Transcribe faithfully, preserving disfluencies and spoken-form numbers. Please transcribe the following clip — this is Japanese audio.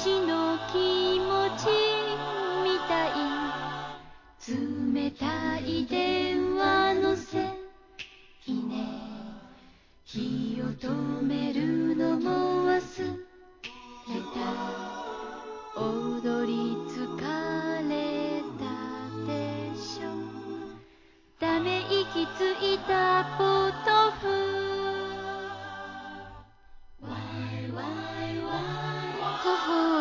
私の気持ちみたい。冷たい電話の線ひね、火を止めるのも忘れた。